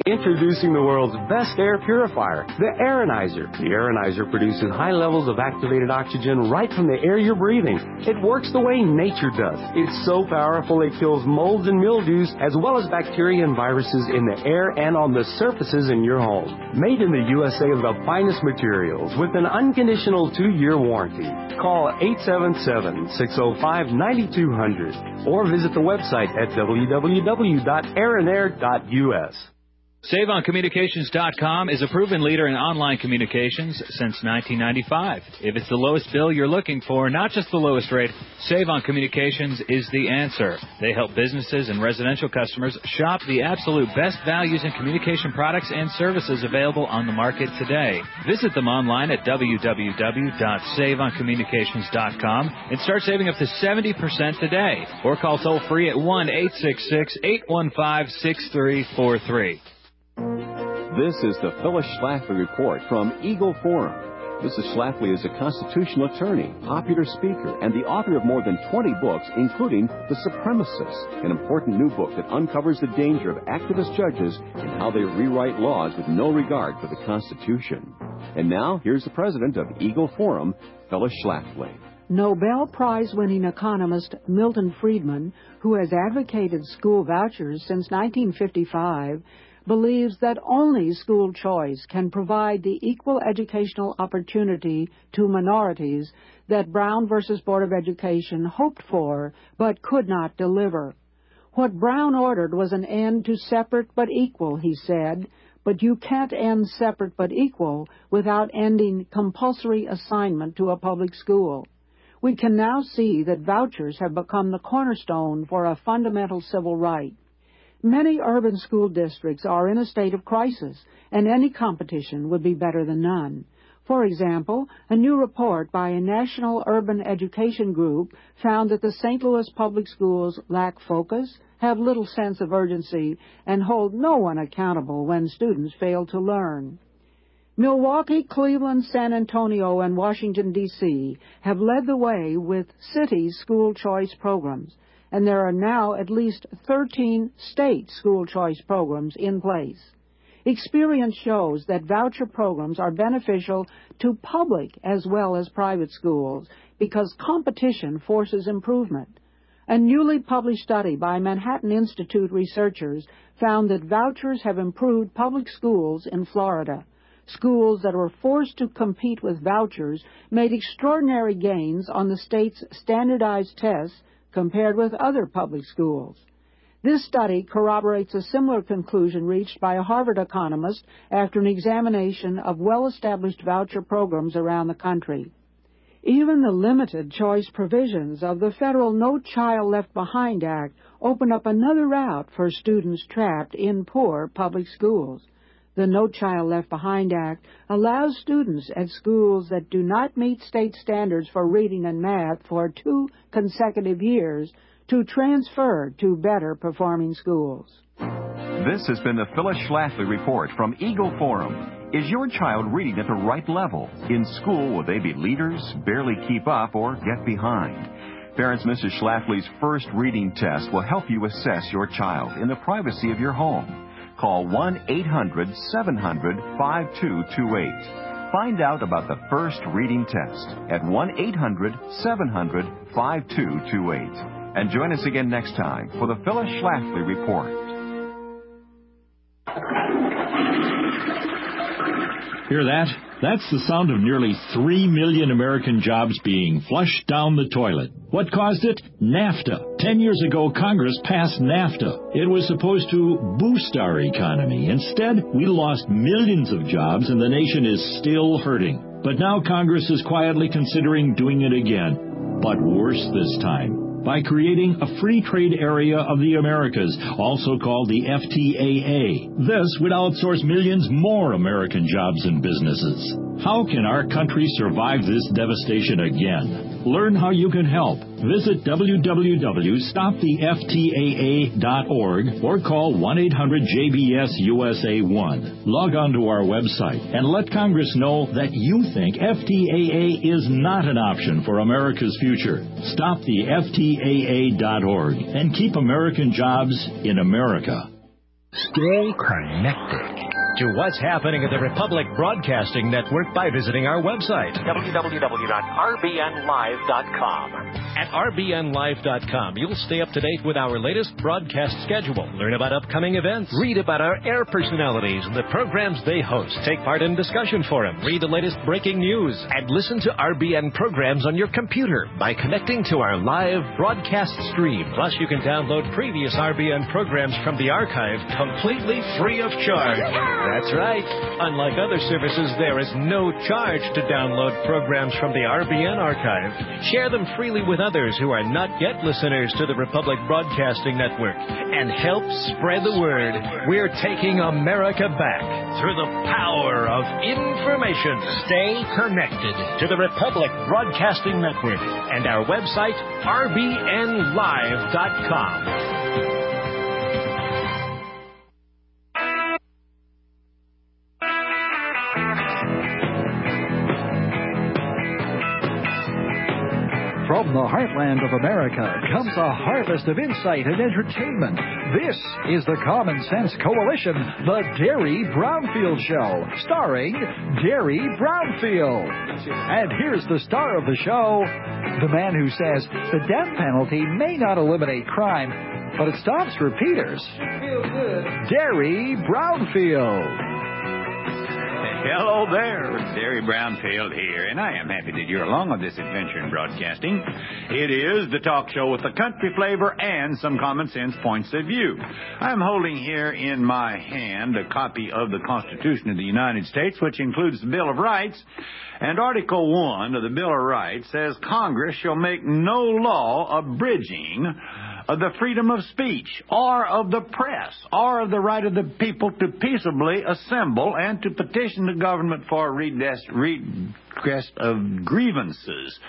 Introducing the world's best air purifier, the Aeronizer. The Aeronizer produces high levels of activated oxygen right from the air you're breathing. It works the way nature does. It's so powerful it kills molds and mildews as well as bacteria and viruses in the air and on the surfaces in your home. Made in the USA of the finest materials with an unconditional 2-year warranty. Call 877-605-9200 or visit the website at www.aeronair.us. SaveOnCommunications.com is a proven leader in online communications since 1995. If it's the lowest bill you're looking for, not just the lowest rate, Save On Communications is the answer. They help businesses and residential customers shop the absolute best values in communication products and services available on the market today. Visit them online at www.saveoncommunications.com and start saving up to 70% today. Or call toll-free at 1-866-815-6343. This is the Phyllis Schlafly Report from Eagle Forum. Mrs. Schlafly is a constitutional attorney, popular speaker, and the author of more than 20 books, including The Supremacists, an important new book that uncovers the danger of activist judges and how they rewrite laws with no regard for the Constitution. And now, here's the president of Eagle Forum, Phyllis Schlafly. Nobel Prize-winning economist Milton Friedman, who has advocated school vouchers since 1955, believes that only school choice can provide the equal educational opportunity to minorities that Brown versus Board of Education hoped for but could not deliver. What Brown ordered was an end to separate but equal, he said, but you can't end separate but equal without ending compulsory assignment to a public school. We can now see that vouchers have become the cornerstone for a fundamental civil right. Many urban school districts are in a state of crisis, and any competition would be better than none. For example, a new report by a national urban education group found that the St. Louis public schools lack focus, have little sense of urgency, and hold no one accountable when students fail to learn. Milwaukee, Cleveland, San Antonio, and Washington, D.C. have led the way with city school choice programs, and there are now at least 13 state school choice programs in place. Experience shows that voucher programs are beneficial to public as well as private schools because competition forces improvement. A newly published study by Manhattan Institute researchers found that vouchers have improved public schools in Florida. Schools that were forced to compete with vouchers made extraordinary gains on the state's standardized tests compared with other public schools. This study corroborates a similar conclusion reached by a Harvard economist after an examination of well-established voucher programs around the country. Even the limited choice provisions of the federal No Child Left Behind Act open up another route for students trapped in poor public schools. The No Child Left Behind Act allows students at schools that do not meet state standards for reading and math for 2 consecutive years to transfer to better performing schools. This has been the Phyllis Schlafly Report from Eagle Forum. Is your child reading at the right level? In school, will they be leaders, barely keep up, or get behind? Parents, Mrs. Schlafly's first reading test will help you assess your child in the privacy of your home. Call 1-800-700-5228. Find out about the first reading test at 1-800-700-5228. And join us again next time for the Phyllis Schlafly Report. Hear that? That's the sound of nearly 3 million American jobs being flushed down the toilet. What caused it? NAFTA. 10 years ago, Congress passed NAFTA. It was supposed to boost our economy. Instead, we lost millions of jobs and the nation is still hurting. But now Congress is quietly considering doing it again. But worse this time, by creating a free trade area of the Americas, also called the FTAA. This would outsource millions more American jobs and businesses. How can our country survive this devastation again? Learn how you can help. Visit www.stoptheftaa.org or call 1-800-JBS-USA1. Log on to our website and let Congress know that you think FTAA is not an option for America's future. StopTheFTAA.org and keep American jobs in America. Stay connected to what's happening at the Republic Broadcasting Network by visiting our website, www.rbnlive.com. At rbnlive.com, you'll stay up to date with our latest broadcast schedule, learn about upcoming events, read about our air personalities and the programs they host, take part in discussion forum, read the latest breaking news, and listen to RBN programs on your computer by connecting to our live broadcast stream. Plus, you can download previous RBN programs from the archive completely free of charge. That's right. Unlike other services, there is no charge to download programs from the RBN archive. Share them freely with others who are not yet listeners to the Republic Broadcasting Network and help spread the word. We're taking America back through the power of information. Stay connected to the Republic Broadcasting Network and our website, rbnlive.com. From the heartland of America comes a harvest of insight and entertainment. This is the Common Sense Coalition, the Derry Brownfield Show, starring Derry Brownfield. And here's the star of the show, the man who says the death penalty may not eliminate crime, but it stops repeaters. Derry Brownfield. Hello there, Derry Brownfield here, and I am happy that you're along on this adventure in broadcasting. It is the talk show with the country flavor and some common sense points of view. I'm holding here in my hand a copy of the Constitution of the United States, which includes the Bill of Rights, and Article 1 of the Bill of Rights says Congress shall make no law abridging of the freedom of speech, or of the press, or of the right of the people to peaceably assemble and to petition the government for redress of grievances.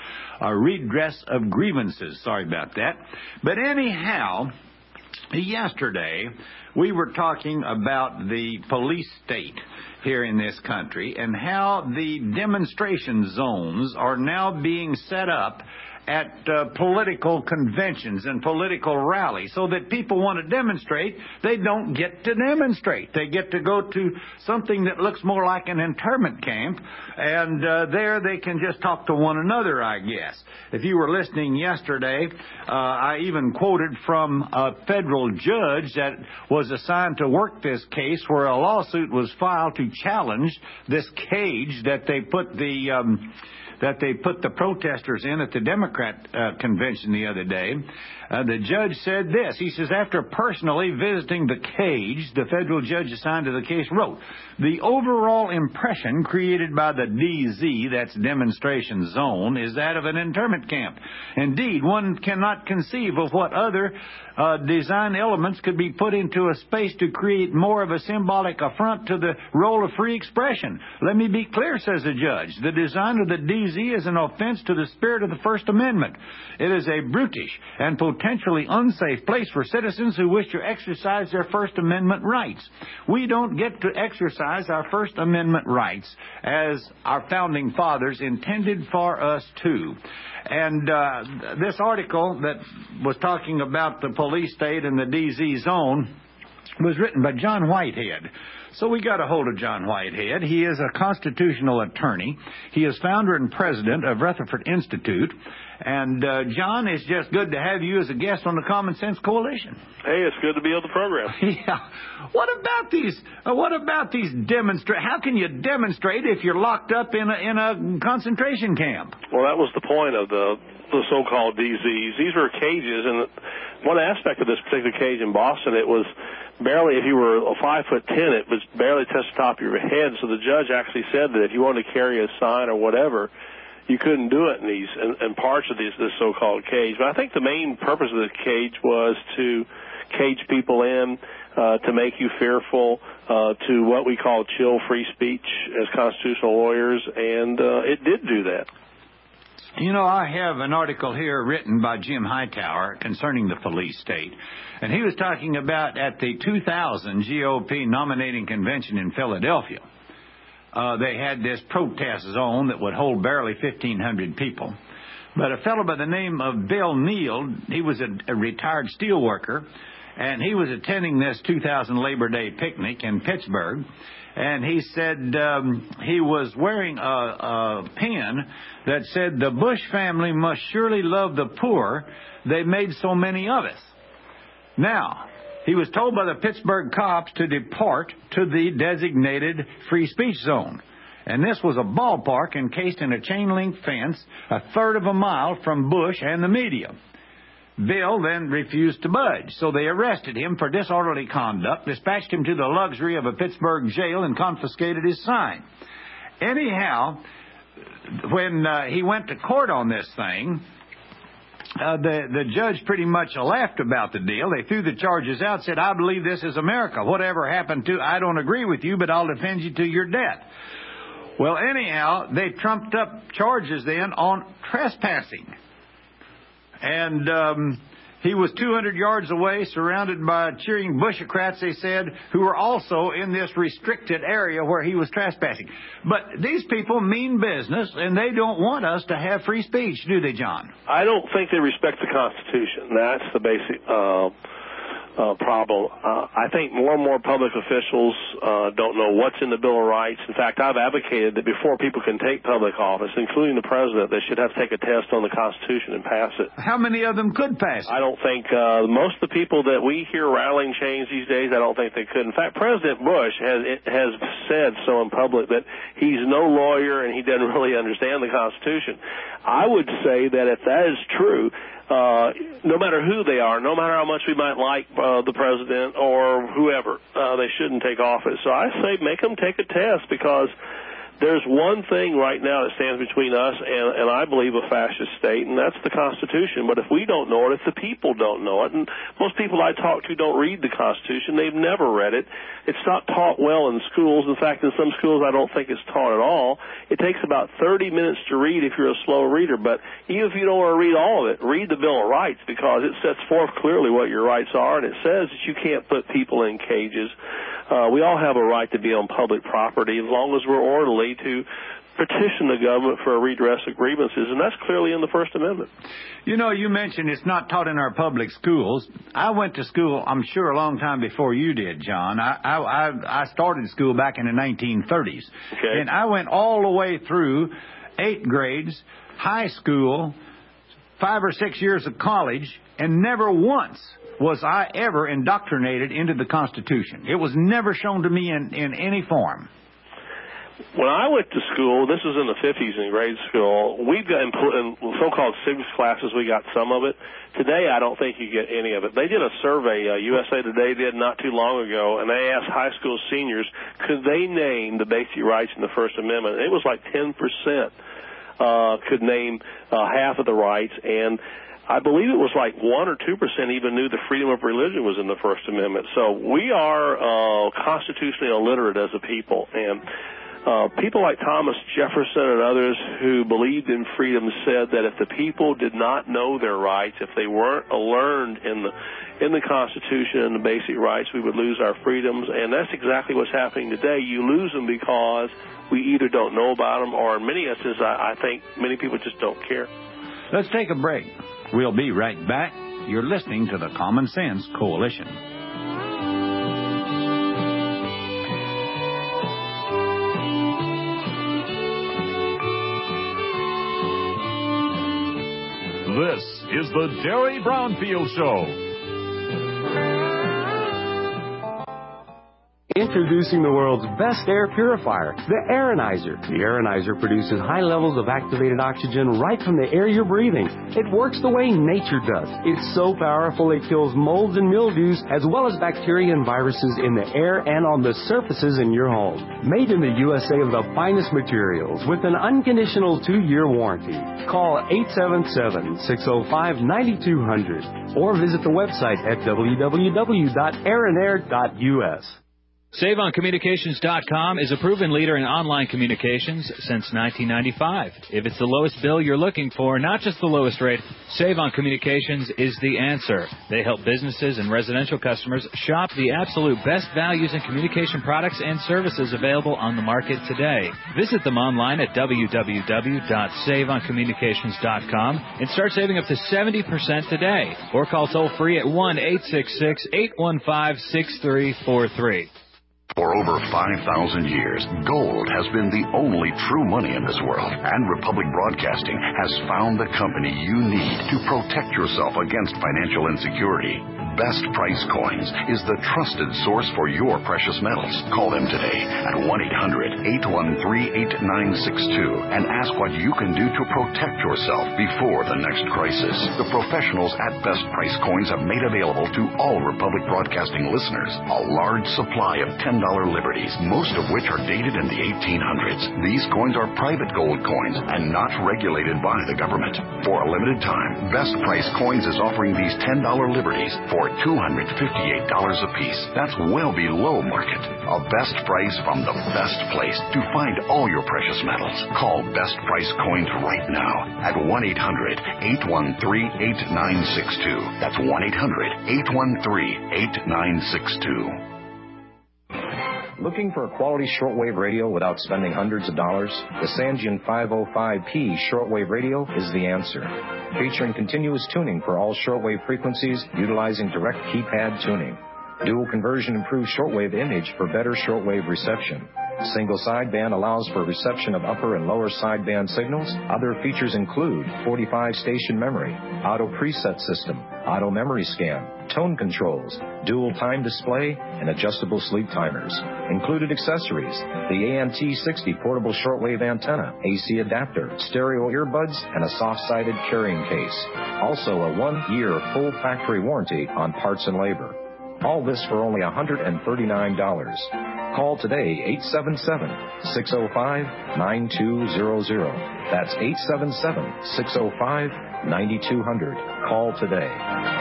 Sorry about that. But anyhow, yesterday we were talking about the police state here in this country and how the demonstration zones are now being set up at political conventions and political rallies so that people want to demonstrate. They don't get to demonstrate. They get to go to something that looks more like an internment camp, and there they can just talk to one another, I guess. If you were listening yesterday, I even quoted from a federal judge that was assigned to work this case where a lawsuit was filed to challenge this cage that they put the protesters in at the Democrat convention the other day. The judge said this. He says, after personally visiting the cage, the federal judge assigned to the case wrote, the overall impression created by the DZ, that's demonstration zone, is that of an internment camp. Indeed, one cannot conceive of what other design elements could be put into a space to create more of a symbolic affront to the role of free expression. Let me be clear, says the judge. The design of the DZ is an offense to the spirit of the First Amendment. It is a brutish and potentially unsafe place for citizens who wish to exercise their First Amendment rights. We don't get to exercise our First Amendment rights as our founding fathers intended for us to. And this article that was talking about the police state and the DZ zone was written by John Whitehead. So we got a hold of John Whitehead. He is a constitutional attorney. He is founder and president of Rutherford Institute. And, John, it's just good to have you as a guest on the Common Sense Coalition. Hey, it's good to be on the program. Yeah. What about these demonstrations? How can you demonstrate if you're locked up in a concentration camp? Well, that was the point of the so-called DZs. These were cages, and one aspect of this particular cage in Boston, it was barely, if you were 5'10", it was barely touched the top of your head. So the judge actually said that if you wanted to carry a sign or whatever, you couldn't do it in these in parts of this so-called cage. But I think the main purpose of the cage was to cage people in, to make you fearful, to what we call chill free speech as constitutional lawyers, and it did do that. You know, I have an article here written by Jim Hightower concerning the police state. And he was talking about at the 2000 GOP nominating convention in Philadelphia. They had this protest zone that would hold barely 1,500 people. But a fellow by the name of Bill Neal, he was a retired steel worker, and he was attending this 2000 Labor Day picnic in Pittsburgh, and he said he was wearing a pin that said, "The Bush family must surely love the poor. They made so many of us." Now, he was told by the Pittsburgh cops to depart to the designated free speech zone. And this was a ballpark encased in a chain-link fence a third of a mile from Bush and the media. Bill then refused to budge, so they arrested him for disorderly conduct, dispatched him to the luxury of a Pittsburgh jail, and confiscated his sign. Anyhow, when he went to court on this thing, the judge pretty much laughed about the deal. They threw the charges out, said, "I believe this is America. Whatever happened to, I don't agree with you, but I'll defend you to your death." Well, anyhow, they trumped up charges then on trespassing. And he was 200 yards away, surrounded by cheering Bushocrats, they said, who were also in this restricted area where he was trespassing. But these people mean business, and they don't want us to have free speech, do they, John? I don't think they respect the Constitution. That's the basic problem. I think more and more public officials don't know what's in the Bill of Rights. In fact, I've advocated that before people can take public office, including the president, they should have to take a test on the Constitution and pass it. How many of them could pass it? I don't think most of the people that we hear rattling chains these days, I don't think they could. In fact, President Bush has said so in public that he's no lawyer and he doesn't really understand the Constitution. I would say that if that is true, no matter who they are, no matter how much we might like the president or whoever, they shouldn't take office. So I say make them take a test, because there's one thing right now that stands between us and I believe a fascist state, and that's the Constitution. But if we don't know it, if the people don't know it, and most people I talk to don't read the Constitution, they've never read it. It's not taught well in schools. In fact, in some schools I don't think it's taught at all. It takes about 30 minutes to read if you're a slow reader, but even if you don't want to read all of it, read the Bill of Rights, because it sets forth clearly what your rights are, and it says that you can't put people in cages. We all have a right to be on public property as long as we're orderly to petition the government for a redress of grievances, and that's clearly in the First Amendment. You know, you mentioned it's not taught in our public schools. I went to school, I'm sure, a long time before you did, John. I started school back in the 1930s. Okay. And I went all the way through 8 grades, high school, 5 or 6 years of college, and never once was I ever indoctrinated into the Constitution. It was never shown to me in any form. When I went to school, this was in the 50s in grade school, we got in so-called civics classes, we got some of it. Today, I don't think you get any of it. They did a survey, USA Today did not too long ago, and they asked high school seniors, could they name the basic rights in the First Amendment? It was like 10% could name half of the rights, and I believe it was like 1 or 2% even knew the freedom of religion was in the First Amendment. So we are constitutionally illiterate as a people, and people like Thomas Jefferson and others who believed in freedom said that if the people did not know their rights, if they weren't learned in the Constitution and the basic rights, we would lose our freedoms. And that's exactly what's happening today. You lose them because we either don't know about them, or in many instances, I think many people just don't care. Let's take a break. We'll be right back. You're listening to the Common Sense Coalition. This is the Derry Brownfield Show. Introducing the world's best air purifier, the Aeronizer. The Aeronizer produces high levels of activated oxygen right from the air you're breathing. It works the way nature does. It's so powerful it kills molds and mildews, as well as bacteria and viruses in the air and on the surfaces in your home. Made in the USA of the finest materials with an unconditional 2-year warranty. Call 877-605-9200 or visit the website at www.aeronair.us. SaveOnCommunications.com is a proven leader in online communications since 1995. If it's the lowest bill you're looking for, not just the lowest rate, Save On Communications is the answer. They help businesses and residential customers shop the absolute best values in communication products and services available on the market today. Visit them online at www.saveoncommunications.com and start saving up to 70% today. Or call toll-free at 1-866-815-6343. For over 5,000 years, gold has been the only true money in this world, and Republic Broadcasting has found the company you need to protect yourself against financial insecurity. Best Price Coins is the trusted source for your precious metals. Call them today at 1-800-813-8962 and ask what you can do to protect yourself before the next crisis. The professionals at Best Price Coins have made available to all Republic Broadcasting listeners a large supply of $10 liberties, most of which are dated in the 1800s. These coins are private gold coins and not regulated by the government. For a limited time, Best Price Coins is offering these $10 liberties for $258 apiece. That's well below market. A best price from the best place to find all your precious metals. Call Best Price Coins right now at 1-800-813-8962. That's 1-800-813-8962. Looking for a quality shortwave radio without spending hundreds of dollars? The Sangean 505P shortwave radio is the answer. Featuring continuous tuning for all shortwave frequencies utilizing direct keypad tuning. Dual conversion improves shortwave image for better shortwave reception. Single sideband allows for reception of upper and lower sideband signals. Other features include 45-station memory, auto preset system, auto memory scan, tone controls, dual time display, and adjustable sleep timers. Included accessories: the ANT60 portable shortwave antenna, AC adapter, stereo earbuds, and a soft-sided carrying case. Also a 1-year full factory warranty on parts and labor. All this for only $139. Call today, 877-605-9200. That's 877-605-9200. Call today.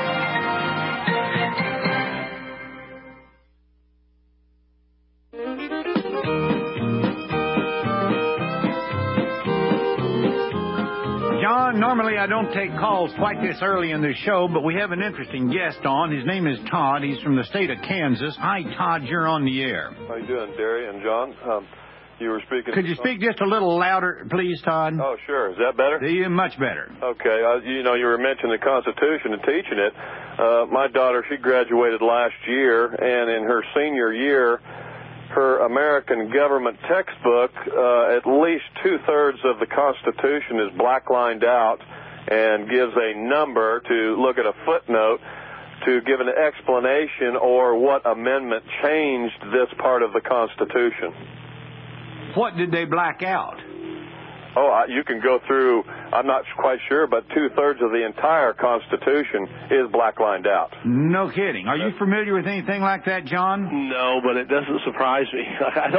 Normally I don't take calls quite this early in the show, but we have an interesting guest on. His name is Todd. He's from the state of Kansas. Hi, Todd. You're on the air. How you doing, Derry and John? You were speaking... Could you speak just a little louder, please, Todd? Oh, sure. Is that better? Yeah, much better. Okay. You were mentioning the Constitution and teaching it. My daughter, she graduated last year, and in her senior year, her American government textbook, at least 2/3 of the Constitution is black-lined out and gives a number to look at a footnote to give an explanation or what amendment changed this part of the Constitution. What did they black out? Oh, you can go through, I'm not quite sure, but 2/3 of the entire Constitution is black-lined out. No kidding. Are you familiar with anything like that, John? No, but it doesn't surprise me.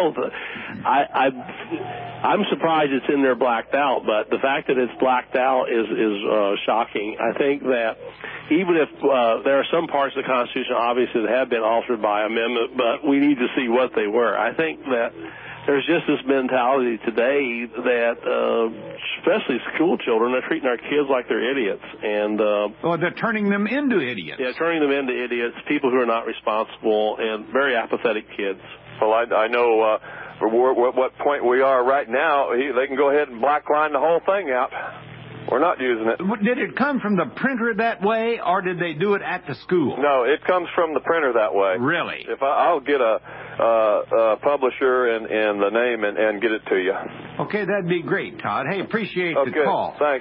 I'm surprised it's in there blacked out, but the fact that it's blacked out is shocking. I think that even if there are some parts of the Constitution, obviously, that have been altered by amendment, but we need to see what they were. I think that there's just this mentality today that, especially school children, they're treating our kids like they're idiots. And they're turning them into idiots. Yeah, turning them into idiots, people who are not responsible, and very apathetic kids. Well, I know what point we are right now. They can go ahead and blackline the whole thing out. We're not using it. Did it come from the printer that way, or did they do it at the school? No, it comes from the printer that way. Really? If I'll get a publisher and the name and get it to you. Okay, that'd be great, Todd. Hey, appreciate the call. Thanks.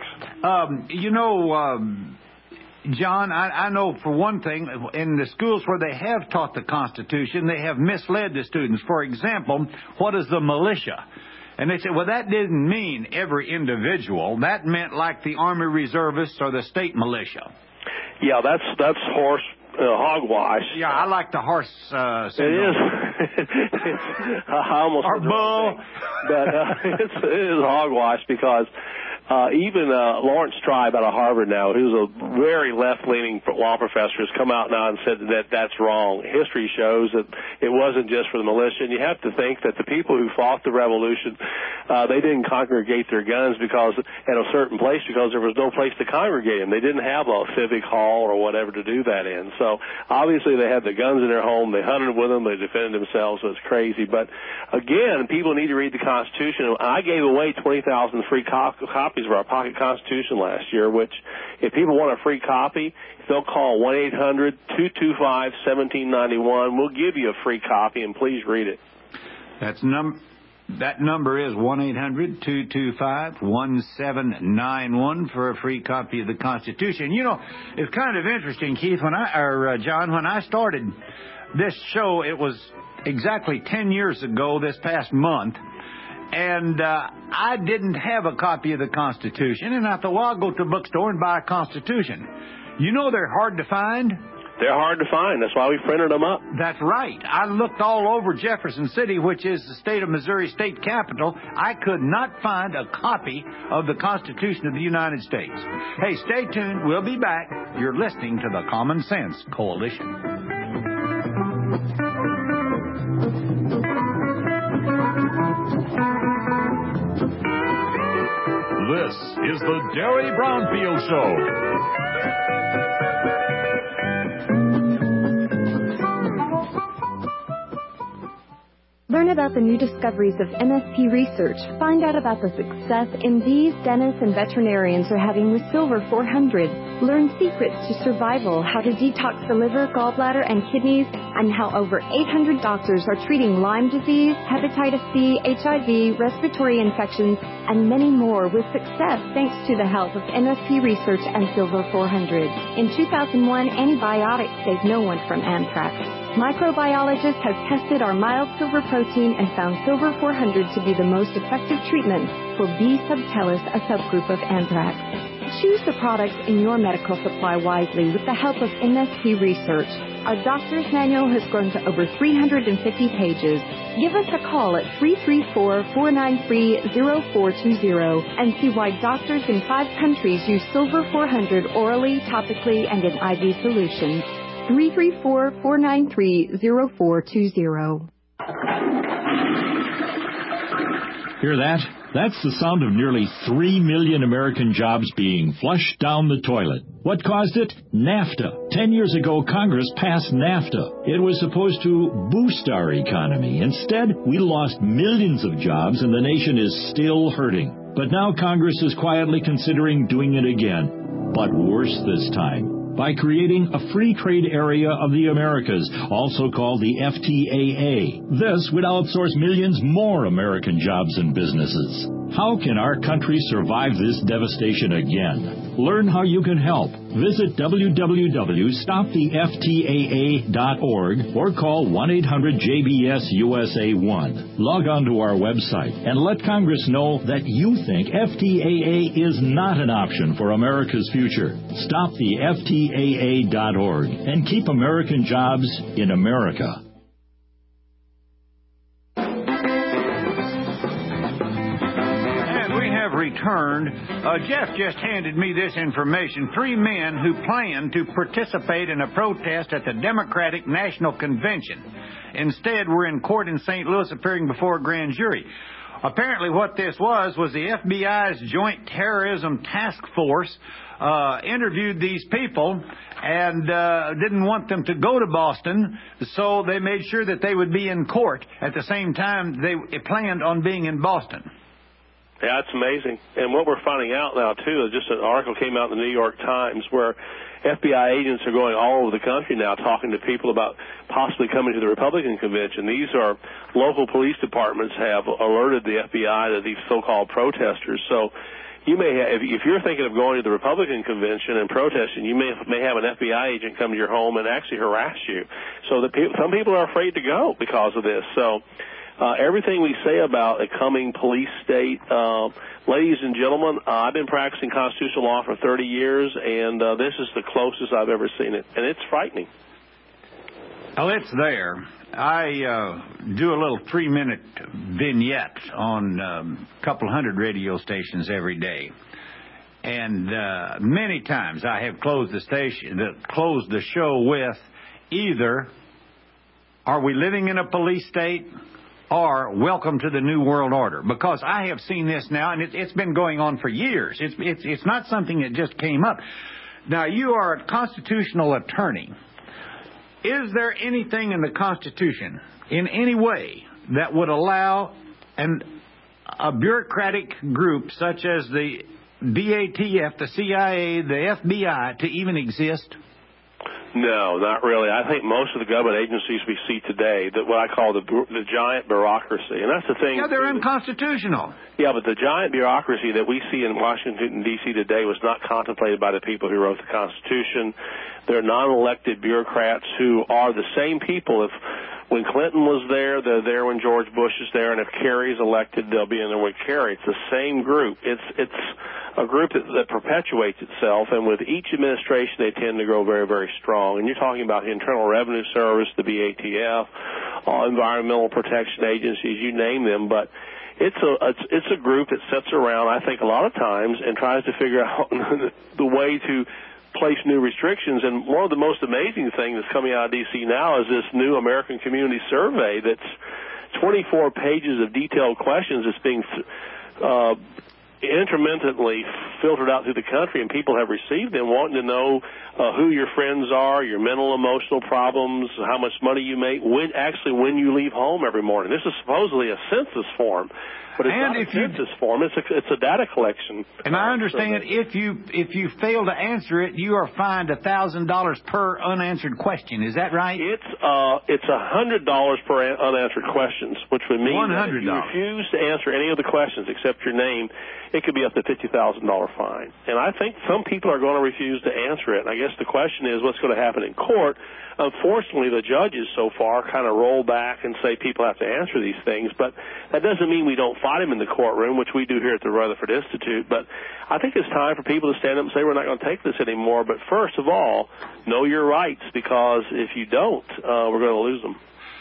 John, I know for one thing, in the schools where they have taught the Constitution, they have misled the students. For example, what is the militia? And they said, well, that didn't mean every individual. That meant like the Army Reservists or the state militia. Yeah, that's hogwash. Yeah, I like the horse syndrome. It is. I almost or bull. But it is hogwash because Even Lawrence Tribe out of Harvard now, who's a very left-leaning law professor, has come out now and said that that's wrong. History shows that it wasn't just for the militia. And you have to think that the people who fought the revolution, they didn't congregate their guns because at a certain place because there was no place to congregate them. They didn't have a civic hall or whatever to do that in. So obviously they had the guns in their home. They hunted with them. They defended themselves. So it's crazy. But again, people need to read the Constitution. I gave away 20,000 free copies of our pocket Constitution last year, which if people want a free copy, they'll call 1-800-225-1791. We'll give you a free copy, and please read it. That number is 1-800-225-1791 for a free copy of the Constitution. You know, it's kind of interesting, Keith, John, when I started this show, it was exactly 10 years ago this past month. And I didn't have a copy of the Constitution, and I thought, well, I'll go to a bookstore and buy a Constitution. You know they're hard to find? They're hard to find. That's why we printed them up. That's right. I looked all over Jefferson City, which is the state of Missouri state capital. I could not find a copy of the Constitution of the United States. Hey, stay tuned. We'll be back. You're listening to the Common Sense Coalition. This is the Derry Brownfield Show. Learn about the new discoveries of MSP research. Find out about the success MDs, dentists, and veterinarians are having with Silver 400. Learn secrets to survival, how to detox the liver, gallbladder, and kidneys, and how over 800 doctors are treating Lyme disease, hepatitis C, HIV, respiratory infections, and many more with success thanks to the help of MSP research and Silver 400. In 2001, antibiotics saved no one from anthrax. Microbiologists have tested our mild silver protein and found Silver 400 to be the most effective treatment for B. subtilis, a subgroup of anthrax. Choose the products in your medical supply wisely with the help of MSP research. Our doctor's manual has grown to over 350 pages. Give us a call at 334-493-0420 and see why doctors in 5 countries use Silver 400 orally, topically, and in IV solutions. 334-493-0420. Hear that? That's the sound of nearly 3 million American jobs being flushed down the toilet. What caused it? NAFTA. 10 years ago, Congress passed NAFTA. It was supposed to boost our economy. Instead, we lost millions of jobs and the nation is still hurting. But now Congress is quietly considering doing it again. But worse this time, by creating a free trade area of the Americas, also called the FTAA. This would outsource millions more American jobs and businesses. How can our country survive this devastation again? Learn how you can help. Visit www.stoptheftaa.org or call 1-800-JBS-USA1. Log on to our website and let Congress know that you think FTAA is not an option for America's future. StopTheFTAA.org and keep American jobs in America. Returned. Jeff just handed me this information. 3 men who plan to participate in a protest at the Democratic National Convention. Instead, were in court in St. Louis appearing before a grand jury. Apparently what this was the FBI's Joint Terrorism Task Force interviewed these people and didn't want them to go to Boston, so they made sure that they would be in court. At the same time, they planned on being in Boston. Yeah, it's amazing. And what we're finding out now, too, is just an article came out in the New York Times where FBI agents are going all over the country now talking to people about possibly coming to the Republican convention. These are local police departments have alerted the FBI to these so-called protesters. So you may have, if you're thinking of going to the Republican convention and protesting, you may have an FBI agent come to your home and actually harass you. So some people are afraid to go because of this. So everything we say about a coming police state, ladies and gentlemen, I've been practicing constitutional law for 30 years, and this is the closest I've ever seen it, and it's frightening. Well, it's there. I do a little 3-minute vignette on a couple hundred radio stations every day. And many times I have closed the show with either, are we living in a police state, or welcome to the New World Order? Because I have seen this now, and it's been going on for years. It's not something that just came up. Now, you are a constitutional attorney. Is there anything in the Constitution, in any way, that would allow a bureaucratic group such as the BATF, the CIA, the FBI, to even exist? No, not really. I think most of the government agencies we see today, that what I call the giant bureaucracy, and that's the thing. Yeah, they're unconstitutional. Yeah, but the giant bureaucracy that we see in Washington, D.C. today was not contemplated by the people who wrote the Constitution. They're non-elected bureaucrats who are the same people. When Clinton was there, they're there when George Bush is there, and if Kerry's elected, they'll be in there with Kerry. It's the same group. It's a group that perpetuates itself, and with each administration, they tend to grow very, very strong. And you're talking about the Internal Revenue Service, the BATF, all environmental protection agencies, you name them, but it's a group that sits around, I think, a lot of times and tries to figure out the way to place new restrictions. And one of the most amazing things that's coming out of D.C. now is this new American Community Survey that's 24 pages of detailed questions that's being intermittently filtered out through the country, and people have received them wanting to know who your friends are, your mental, emotional problems, how much money you make, when you leave home every morning. This is supposedly a census form, but it's not a census form. It's a data collection. And I understand if you fail to answer it, you are fined $1,000 per unanswered question. Is that right? It's $100 per unanswered questions, which would mean that if you refuse to answer any of the questions except your name, it could be up to $50,000 fine. And I think some people are going to refuse to answer it. And I guess the question is, what's going to happen in court? Unfortunately, the judges so far kind of roll back and say people have to answer these things, but that doesn't mean we don't fight them in the courtroom, which we do here at the Rutherford Institute. But I think it's time for people to stand up and say we're not going to take this anymore. But first of all, know your rights, because if you don't, we're going to lose them.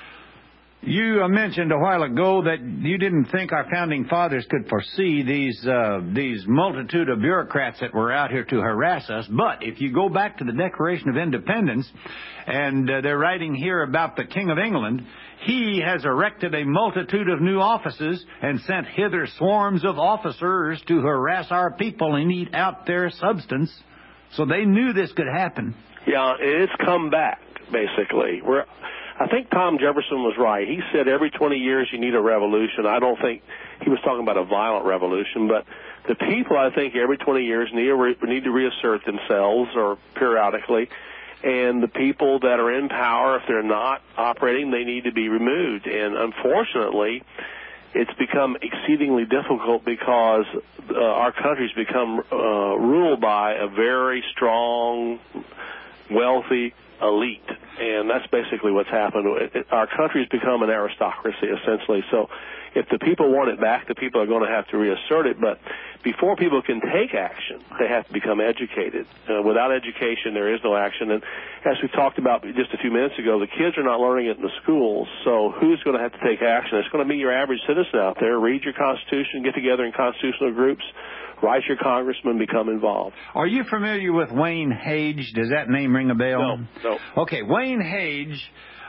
You mentioned a while ago that you didn't think our founding fathers could foresee these multitude of bureaucrats that were out here to harass us. But if you go back to the Declaration of Independence, and they're writing here about the King of England, he has erected a multitude of new offices and sent hither swarms of officers to harass our people and eat out their substance. So they knew this could happen. Yeah, it's come back, basically. I think Tom Jefferson was right. He said every 20 years you need a revolution. I don't think he was talking about a violent revolution, but the people, I think, every 20 years need to reassert themselves or periodically, and the people that are in power, if they're not operating, they need to be removed. And unfortunately, it's become exceedingly difficult because our country's become ruled by a very strong, wealthy elite, and that's basically what's happened. Our country's become an aristocracy, essentially. So if the people want it back, the people are going to have to reassert it. But before people can take action, they have to become educated. Without education, there is no action. And as we talked about just a few minutes ago, the kids are not learning it in the schools. So who's going to have to take action? It's going to be your average citizen out there. Read your Constitution, get together in constitutional groups, write your congressman, become involved. Are you familiar with Wayne Hage? Does that name ring a bell? No. Okay, Wayne Hage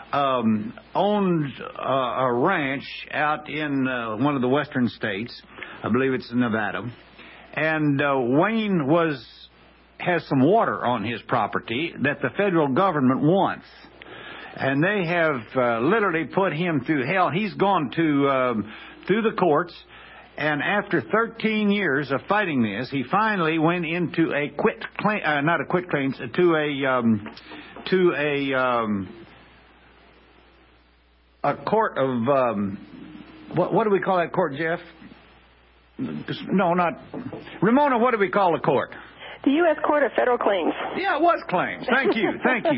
owned a ranch out in one of the western states. I believe it's in Nevada. And Wayne has some water on his property that the federal government wants. And they have literally put him through hell. He's gone through the courts. And after 13 years of fighting this, he finally went into a court of what do we call that court, Jeff? No, not Ramona. What do we call the court? The U.S. Court of Federal Claims. Yeah, it was claims. Thank you.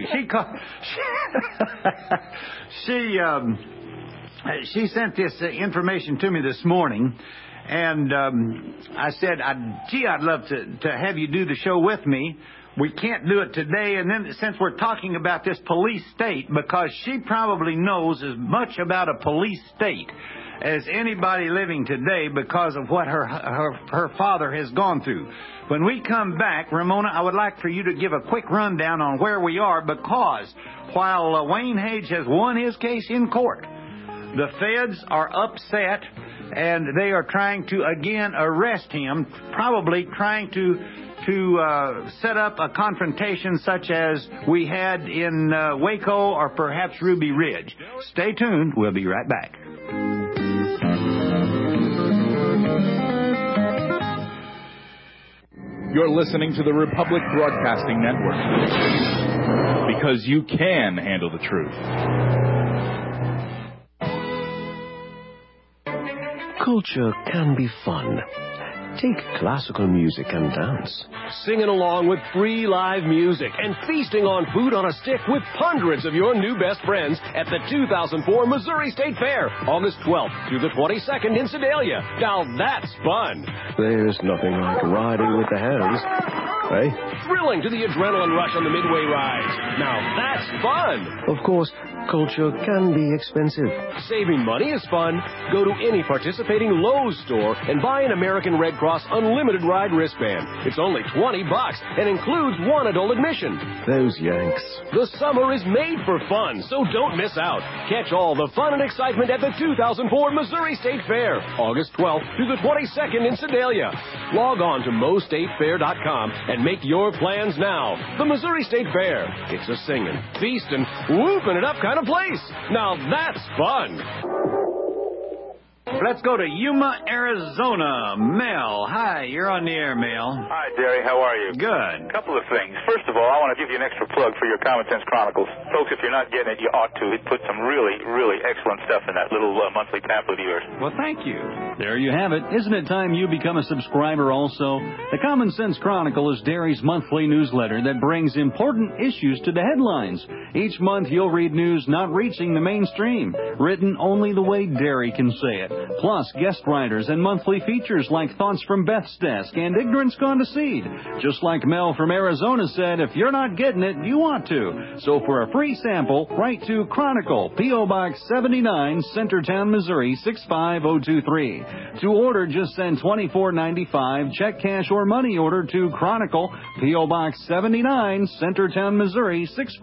She sent this information to me this morning. And I said, I'd love to have you do the show with me. We can't do it today. And then since we're talking about this police state, because she probably knows as much about a police state as anybody living today because of what her father has gone through. When we come back, Ramona, I would like for you to give a quick rundown on where we are, because while Wayne Hage has won his case in court, the feds are upset, and they are trying to again arrest him, probably trying to set up a confrontation such as we had in Waco or perhaps Ruby Ridge. Stay tuned. We'll be right back. You're listening to the Republic Broadcasting Network, because you can handle the truth. Culture can be fun. Take classical music and dance. Singing along with free live music and feasting on food on a stick with hundreds of your new best friends at the 2004 Missouri State Fair, August 12th through the 22nd in Sedalia. Now that's fun. There's nothing like riding with the hands. Hey? Thrilling to the adrenaline rush on the Midway rides. Now that's fun. Of course, culture can be expensive. Saving money is fun. Go to any participating Lowe's store and buy an American Red Cross Unlimited Ride wristband. It's only $20 and includes one adult admission. Those Yanks. The summer is made for fun, so don't miss out. Catch all the fun and excitement at the 2004 Missouri State Fair, August 12th through the 22nd in Sedalia. Log on to MoStateFair.com and make your plans now. The Missouri State Fair. It's a singing, feasting, whooping it up kind of place. Now that's fun. Let's go to Yuma, Arizona. Mel. Hi, you're on the air, Mel. Hi, Derry. How are you? Good. A couple of things. First of all, I want to give you an extra plug for your Common Sense Chronicles. Folks, if you're not getting it, you ought to. It puts some really, really excellent stuff in that little monthly pamphlet of yours. Well, thank you. There you have it. Isn't it time you become a subscriber also? The Common Sense Chronicle is Derry's monthly newsletter that brings important issues to the headlines. Each month you'll read news not reaching the mainstream, written only the way Derry can say it. Plus, guest writers and monthly features like Thoughts from Beth's Desk and Ignorance Gone to Seed. Just like Mel from Arizona said, if you're not getting it, you want to. So for a free sample, write to Chronicle, P.O. Box 79, Centertown, Missouri 65023. To order, just send $24.95, check, cash, or money order to Chronicle, P.O. Box 79, Centertown, Missouri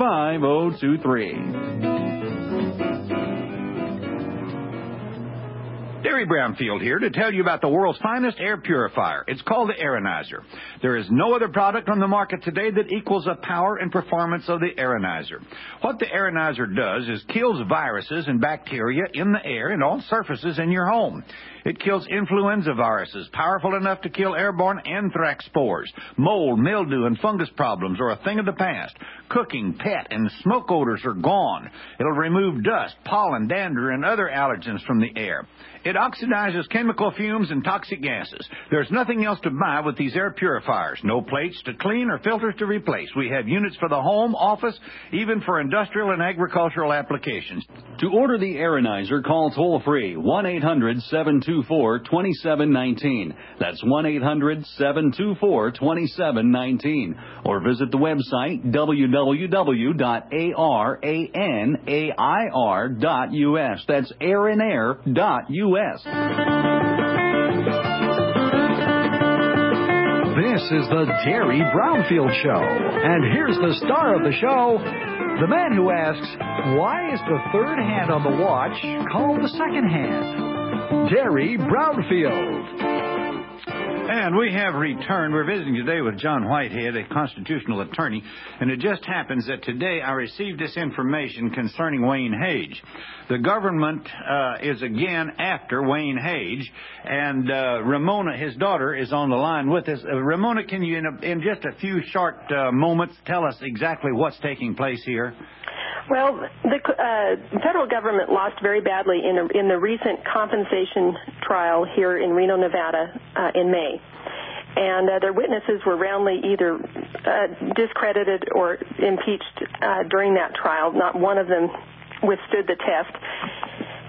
65023. Derry Brownfield here to tell you about the world's finest air purifier. It's called the Aeronizer. There is no other product on the market today that equals the power and performance of the Aeronizer. What the Aeronizer does is kills viruses and bacteria in the air and all surfaces in your home. It kills influenza viruses, powerful enough to kill airborne anthrax spores. Mold, mildew, and fungus problems are a thing of the past. Cooking, pet, and smoke odors are gone. It'll remove dust, pollen, dander, and other allergens from the air. It oxidizes chemical fumes and toxic gases. There's nothing else to buy with these air purifiers. No plates to clean or filters to replace. We have units for the home, office, even for industrial and agricultural applications. To order the Aeronizer, call toll-free 1-800-724-2719. That's 1-800-724-2719. Or visit the website www.aranair.us. That's aranair.us. This is the Derry Brownfield Show. And here's the star of the show, the man who asks, why is the third hand on the watch called the second hand? Derry Brownfield. And we have returned. We're visiting today with John Whitehead, a constitutional attorney, and it just happens that today I received this information concerning Wayne Hage. The government is again after Wayne Hage, and Ramona, his daughter, is on the line with us. Ramona, can you, in just a few short moments, tell us exactly what's taking place here? Well, the federal government lost very badly in the recent compensation trial here in Reno, Nevada, in May. And their witnesses were roundly either discredited or impeached during that trial. Not one of them withstood the test.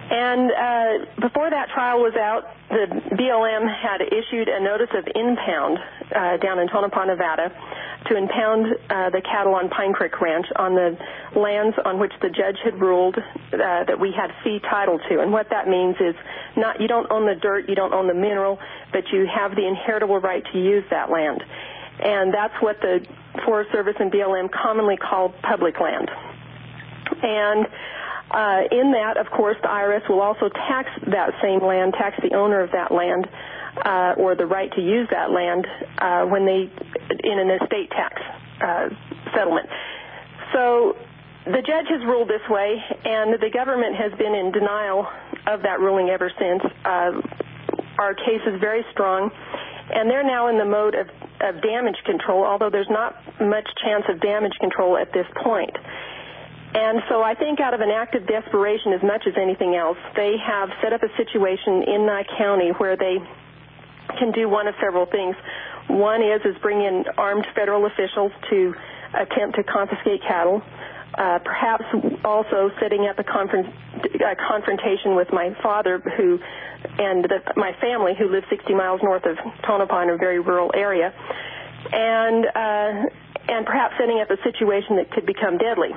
And before that trial was out, the BLM had issued a notice of impound down in Tonopah, Nevada, to impound the cattle on Pine Creek Ranch on the lands on which the judge had ruled that we had fee title to. And what that means is you don't own the dirt, you don't own the mineral, but you have the inheritable right to use that land. And that's what the Forest Service and BLM commonly call public land. And in that, of course, the IRS will also tax that same land, tax the owner of that land, or the right to use that land when they, in an estate tax settlement. So the judge has ruled this way, and the government has been in denial of that ruling ever since. Our case is very strong, and they're now in the mode of damage control, although there's not much chance of damage control at this point. And so I think out of an act of desperation as much as anything else, they have set up a situation in Nye County where they can do one of several things. One is bring in armed federal officials to attempt to confiscate cattle, perhaps also setting up a confrontation with my father and my family who lives 60 miles north of Tonopah in a very rural area, and perhaps setting up a situation that could become deadly.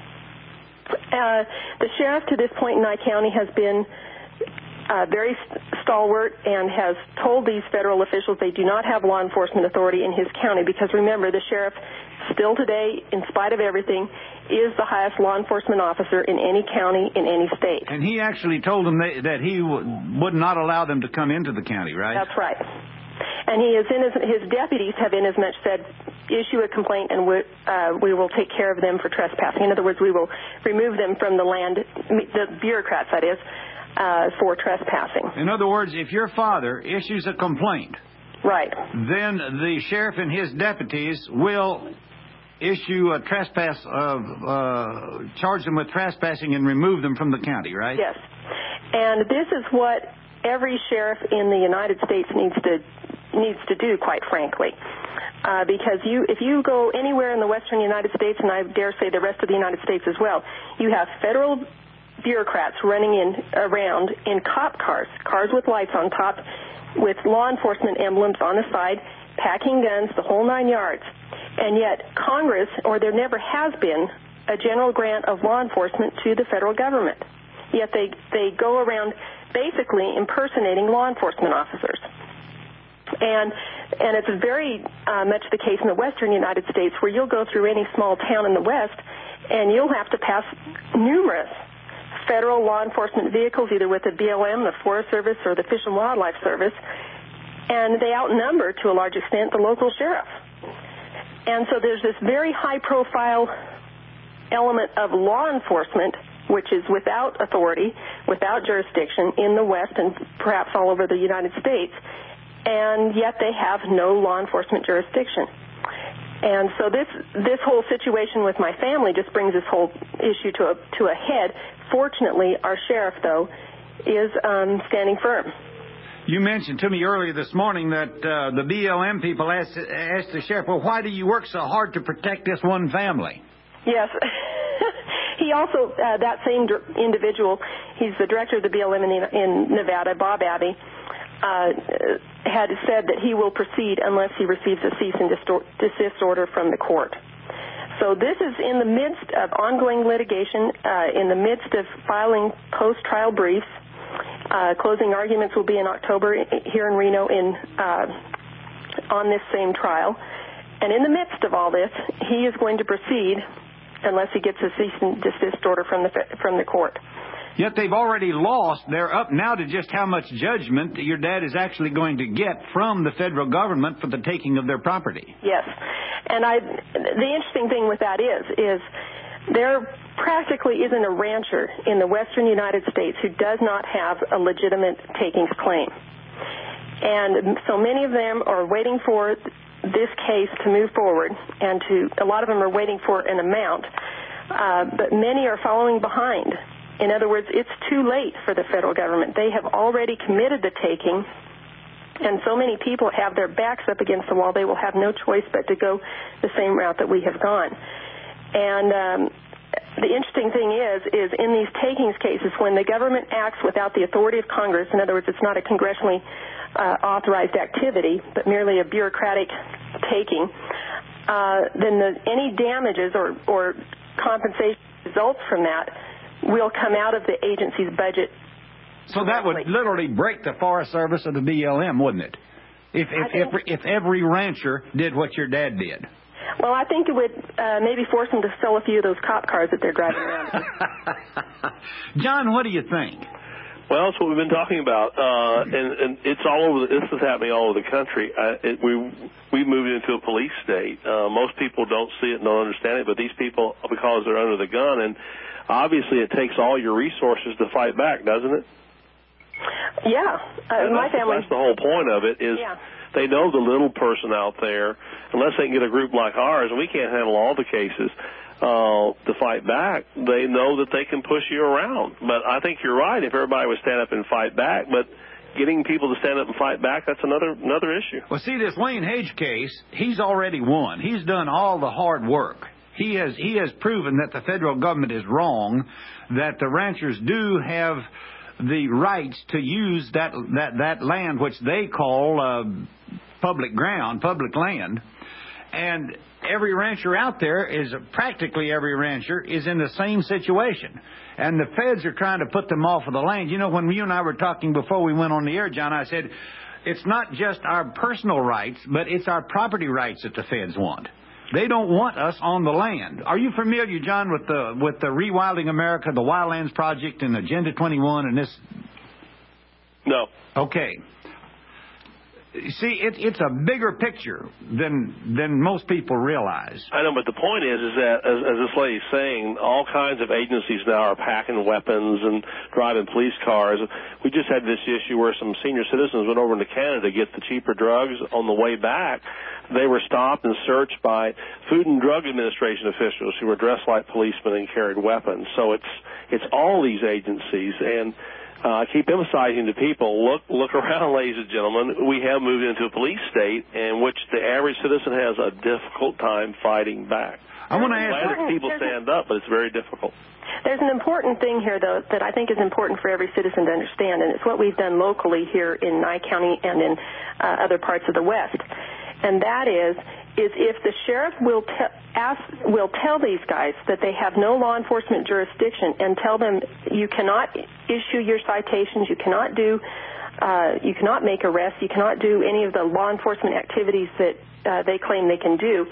The sheriff to this point in Nye County has been very stalwart and has told these federal officials they do not have law enforcement authority in his county because, remember, the sheriff still today, in spite of everything, is the highest law enforcement officer in any county in any state. And he actually told them that he would not allow them to come into the county, right? That's right. And his deputies have in as much said, issue a complaint and we will take care of them for trespassing. In other words, we will remove them from the land, the bureaucrats, that is, for trespassing. In other words, if your father issues a complaint, right, then the sheriff and his deputies will issue a trespass charge them with trespassing and remove them from the county, right? Yes. And this is what every sheriff in the United States needs to do, quite frankly. Because if you go anywhere in the western United States, and I dare say the rest of the United States as well, you have federal bureaucrats running around in cop cars with lights on top, with law enforcement emblems on the side, packing guns, the whole 9 yards. And yet Congress, or there never has been, a general grant of law enforcement to the federal government. Yet they go around basically impersonating law enforcement officers. And it's very much the case in the western United States, where you'll go through any small town in the west and you'll have to pass numerous federal law enforcement vehicles, either with the BLM, the Forest Service, or the Fish and Wildlife Service, and they outnumber, to a large extent, the local sheriff. And so there's this very high-profile element of law enforcement, which is without authority, without jurisdiction in the West and perhaps all over the United States, and yet they have no law enforcement jurisdiction. And so this whole situation with my family just brings this whole issue to a head. Fortunately, our sheriff, though, is standing firm. You mentioned to me earlier this morning that the BLM people asked the sheriff, well, why do you work so hard to protect this one family? Yes. He also, that same individual, he's the director of the BLM in Nevada, Bob Abbey, had said that he will proceed unless he receives a cease and desist order from the court. So this is in the midst of ongoing litigation, in the midst of filing post-trial briefs. Closing arguments will be in October here in Reno on this same trial. And in the midst of all this, he is going to proceed unless he gets a cease and desist order from the court. Yet they've already lost. They're up now to just how much judgment your dad is actually going to get from the federal government for the taking of their property. Yes. And the interesting thing with that is there practically isn't a rancher in the western United States who does not have a legitimate takings claim. And so many of them are waiting for this case to move forward, and a lot of them are waiting for an amount, but many are following behind. In other words, it's too late for the federal government. They have already committed the taking, and so many people have their backs up against the wall, they will have no choice but to go the same route that we have gone. And the interesting thing is in these takings cases, when the government acts without the authority of Congress, in other words, it's not a congressionally authorized activity, but merely a bureaucratic taking, then any damages or compensation results from that will come out of the agency's budget. So that would literally break the Forest Service of the BLM, wouldn't it? If every rancher did what your dad did. Well, I think it would maybe force them to sell a few of those cop cars that they're driving around. John, what do you think? Well, that's what we've been talking about, and it's all over. This is happening all over the country. We moved into a police state. Most people don't see it and don't understand it, but these people, because they're under the gun, and obviously it takes all your resources to fight back, doesn't it? Yeah, my family. That's the whole point of it. Is they know the little person out there, unless they can get a group like ours, and we can't handle all the cases. To fight back, they know that they can push you around. But I think you're right. If everybody would stand up and fight back, but getting people to stand up and fight back, that's another issue. Well, see, this Wayne Hedge case, he's already won. He's done all the hard work. He has proven that the federal government is wrong, that the ranchers do have the rights to use that land, which they call public ground, public land. And every rancher out there practically every rancher is in the same situation. And the feds are trying to put them off of the land. You know, when you and I were talking before we went on the air, John, I said, it's not just our personal rights, but it's our property rights that the feds want. They don't want us on the land. Are you familiar, John, with the Rewilding America, the Wildlands Project, and Agenda 21 and this? No. Okay. See, it's a bigger picture than most people realize. I know, but the point is that, as this lady's saying, all kinds of agencies now are packing weapons and driving police cars. We just had this issue where some senior citizens went over into Canada to get the cheaper drugs. On the way back, they were stopped and searched by Food and Drug Administration officials who were dressed like policemen and carried weapons. So it's all these agencies, and I keep emphasizing to people, look around, ladies and gentlemen. We have moved into a police state in which the average citizen has a difficult time fighting back. I want to ask glad that people stand up, but it's very difficult. There's an important thing here, though, that I think is important for every citizen to understand, and it's what we've done locally here in Nye County and in other parts of the West. And that is if the sheriff will tell these guys that they have no law enforcement jurisdiction and tell them you cannot issue your citations, you cannot make arrests, you cannot do any of the law enforcement activities that they claim they can do,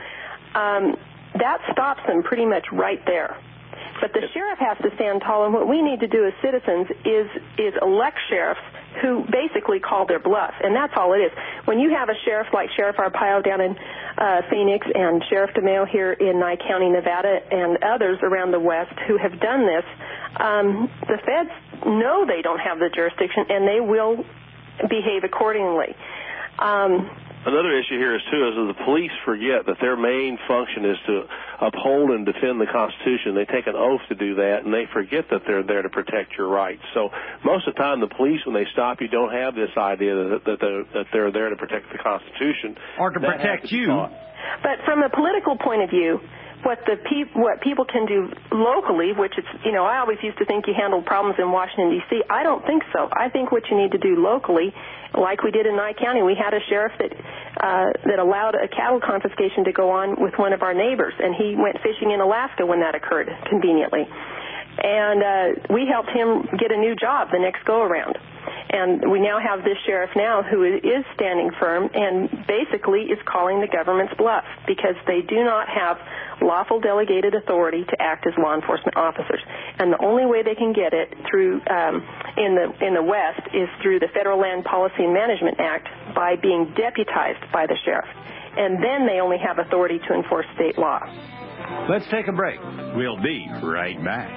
that stops them pretty much right there. But the sheriff has to stand tall, and what we need to do as citizens is elect sheriffs who basically call their bluff, and that's all it is. When you have a sheriff like Sheriff Arpaio down in Phoenix and Sheriff DeMayo here in Nye County, Nevada, and others around the West who have done this, the feds know they don't have the jurisdiction, and they will behave accordingly. Another issue here is, too, is that the police forget that their main function is to uphold and defend the Constitution. They take an oath to do that, and they forget that they're there to protect your rights. So most of the time, the police, when they stop you, don't have this idea that they're there to protect the Constitution. Or to protect you. But from a political point of view, what people can do locally, which is, I always used to think you handled problems in Washington, D.C. I don't think so. I think what you need to do locally, like we did in Nye County, we had a sheriff that allowed a cattle confiscation to go on with one of our neighbors, and he went fishing in Alaska when that occurred, conveniently. And we helped him get a new job the next go-around. And we now have this sheriff now who is standing firm and basically is calling the government's bluff because they do not have lawful delegated authority to act as law enforcement officers. And the only way they can get it through in the West is through the Federal Land Policy and Management Act by being deputized by the sheriff. And then they only have authority to enforce state law. Let's take a break. We'll be right back.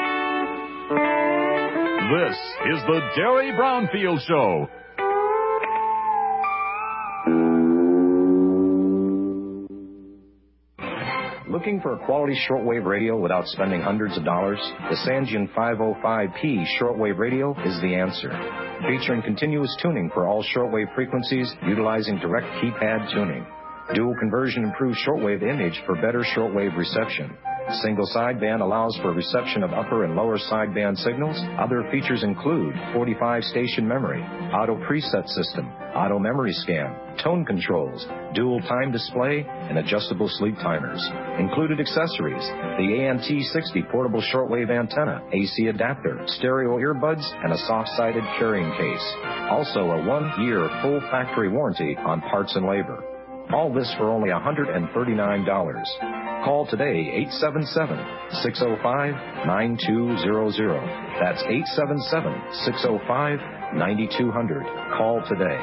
This is the Derry Brownfield Show. Looking for a quality shortwave radio without spending hundreds of dollars? The Sangean 505P shortwave radio is the answer. Featuring continuous tuning for all shortwave frequencies utilizing direct keypad tuning. Dual conversion improves shortwave image for better shortwave reception. Single sideband allows for reception of upper and lower sideband signals. Other features include 45-station memory, auto preset system, auto memory scan, tone controls, dual time display, and adjustable sleep timers. Included accessories, the ANT60 portable shortwave antenna, AC adapter, stereo earbuds, and a soft-sided carrying case. Also a 1-year full factory warranty on parts and labor. All this for only $139. Call today, 877-605-9200. That's 877-605-9200. Call today.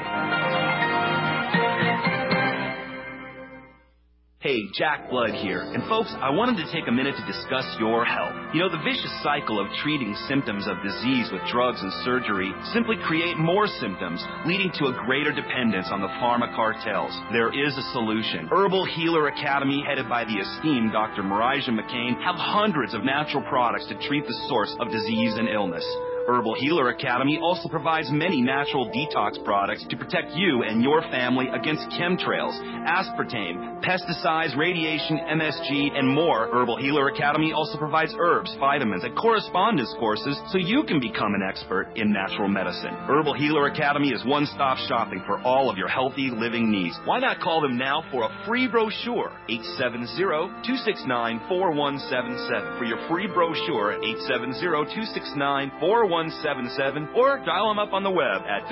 Hey, Jack Blood here. And folks, I wanted to take a minute to discuss your health. You know, the vicious cycle of treating symptoms of disease with drugs and surgery simply create more symptoms, leading to a greater dependence on the pharma cartels. There is a solution. Herbal Healer Academy, headed by the esteemed Dr. Marijah McCain, have hundreds of natural products to treat the source of disease and illness. Herbal Healer Academy also provides many natural detox products to protect you and your family against chemtrails, aspartame, pesticides, radiation, MSG, and more. Herbal Healer Academy also provides herbs, vitamins, and correspondence courses so you can become an expert in natural medicine. Herbal Healer Academy is one-stop shopping for all of your healthy living needs. Why not call them now for a free brochure? 870-269-4177 for your free brochure at 870-269-4177, or dial them up on the web at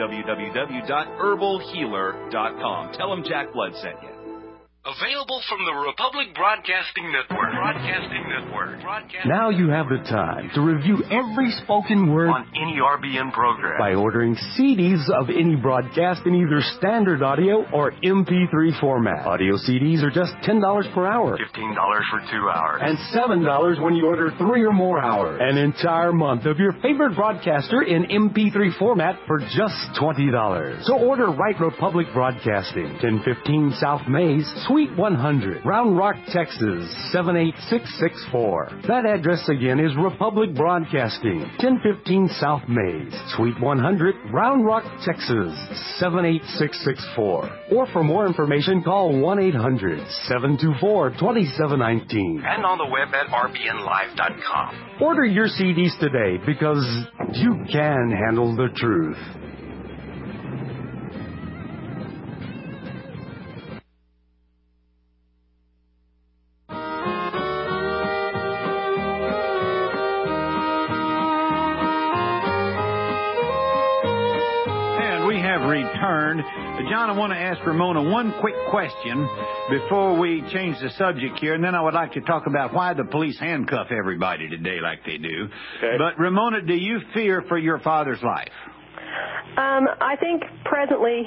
www.herbalhealer.com. Tell them Jack Blood sent you. Available from the Republic Broadcasting Network. Now you have the time to review every spoken word on any RBN program by ordering CDs of any broadcast in either standard audio or MP3 format. Audio CDs are just $10 per hour, $15 for 2 hours, and $7 when you order 3 or more hours. An entire month of your favorite broadcaster in MP3 format for just $20. So order Right Republic Broadcasting, 1015 South Mays, Suite 100, Round Rock, Texas, 78664. That address again is Republic Broadcasting, 1015 South Mays, Suite 100, Round Rock, Texas, 78664. Or for more information, call 1-800-724-2719. and on the web at rbnlive.com. Order your CDs today because you can handle the truth. Returned. John, I want to ask Ramona one quick question before we change the subject here, and then I would like to talk about why the police handcuff everybody today like they do. Okay. But Ramona, do you fear for your father's life? I think presently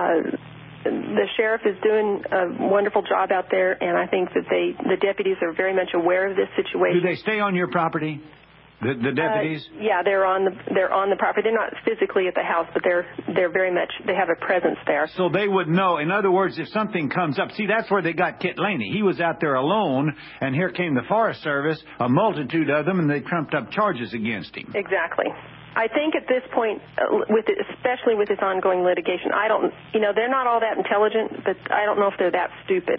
the sheriff is doing a wonderful job out there, and I think that the deputies are very much aware of this situation. Do they stay on your property? The deputies? Yeah, they're on the property. They're not physically at the house, but they're very much, they have a presence there. So they would know. In other words, if something comes up, see, that's where they got Kit Laney. He was out there alone, and here came the Forest Service, a multitude of them, and they trumped up charges against him. Exactly. I think at this point, especially with this ongoing litigation, they're not all that intelligent, but I don't know if they're that stupid.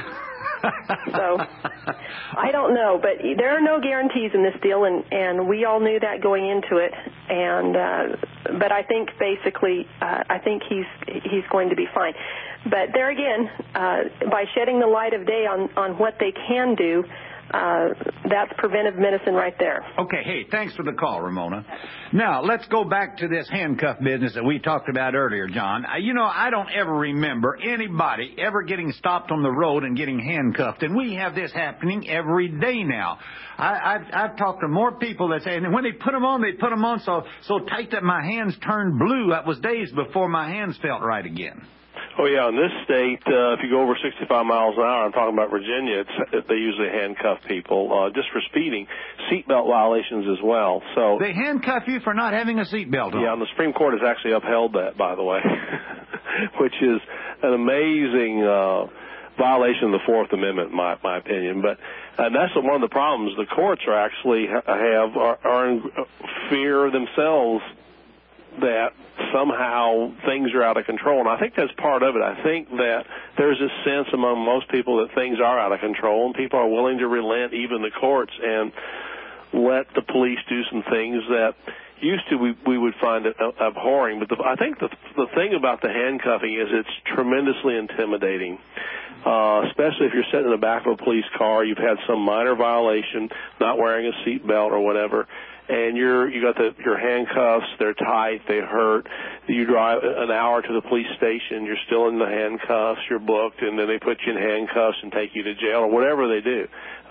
So I don't know, but there are no guarantees in this deal, and we all knew that going into it. And but I think basically, I think he's going to be fine. But there again, by shedding the light of day on what they can do, that's preventive medicine right there. Okay, hey, thanks for the call, Ramona. Now, let's go back to this handcuff business that we talked about earlier, John. I don't ever remember anybody ever getting stopped on the road and getting handcuffed, and we have this happening every day now. I've talked to more people that say, and when they put them on so tight that my hands turned blue. That was days before my hands felt right again. Oh, yeah, in this state, if you go over 65 miles an hour, I'm talking about Virginia, they usually handcuff people just for speeding, seatbelt violations as well. So they handcuff you for not having a seatbelt on? Yeah, and the Supreme Court has actually upheld that, by the way, which is an amazing violation of the Fourth Amendment, in my opinion. But that's one of the problems. The courts are actually are in fear themselves that somehow things are out of control. And I think that's part of it. I think that there's a sense among most people that things are out of control, and people are willing to relent, even the courts, and let the police do some things that used to we would find it abhorring. But I think the thing about the handcuffing is it's tremendously intimidating, especially if you're sitting in the back of a police car, you've had some minor violation, not wearing a seat belt or whatever, and you got your handcuffs, they're tight, they hurt. You drive an hour to the police station, you're still in the handcuffs, you're booked, and then they put you in handcuffs and take you to jail or whatever they do.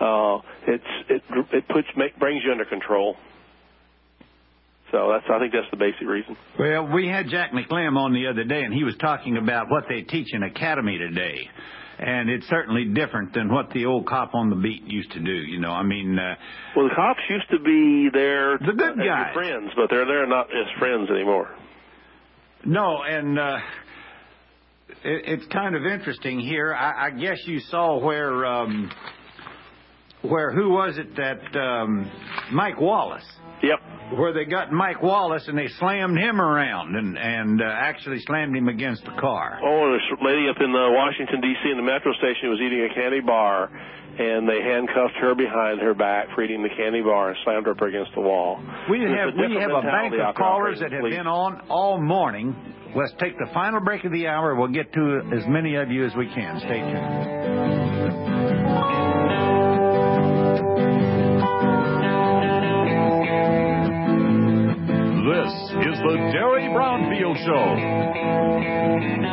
It brings you under control. So I think that's the basic reason. Well, we had Jack McLem on the other day, and he was talking about what they teach in academy today. And it's certainly different than what the old cop on the beat used to do, you know. I mean... well, the cops used to be there... the good guys. As friends, but they're not as friends anymore. No, and it's kind of interesting here. I guess you saw where who was it that... Mike Wallace. Yep. Where they got Mike Wallace and they slammed him around and actually slammed him against the car. Oh, and a lady up in Washington, D.C. in the metro station was eating a candy bar, and they handcuffed her behind her back for eating the candy bar and slammed her up against the wall. We have a bank of callers that have been on all morning. Let's take the final break of the hour. We'll get to as many of you as we can. Stay tuned. This is the Derry Brownfield Show.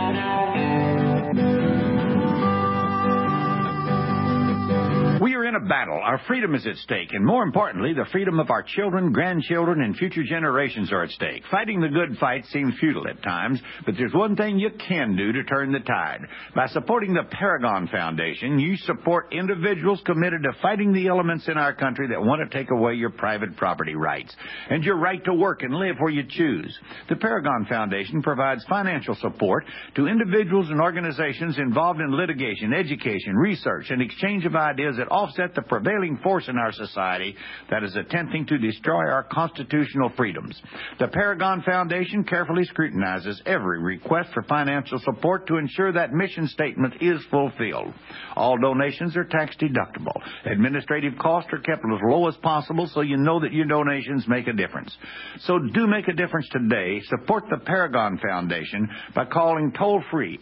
We are in a battle. Our freedom is at stake, and more importantly, the freedom of our children, grandchildren, and future generations are at stake. Fighting the good fight seems futile at times, but there's one thing you can do to turn the tide. By supporting the Paragon Foundation, you support individuals committed to fighting the elements in our country that want to take away your private property rights and your right to work and live where you choose. The Paragon Foundation provides financial support to individuals and organizations involved in litigation, education, research, and exchange of ideas that offset the prevailing force in our society that is attempting to destroy our constitutional freedoms. The Paragon Foundation carefully scrutinizes every request for financial support to ensure that mission statement is fulfilled. All donations are tax deductible. Administrative costs are kept as low as possible so you know that your donations make a difference. So do make a difference today. Support the Paragon Foundation by calling toll-free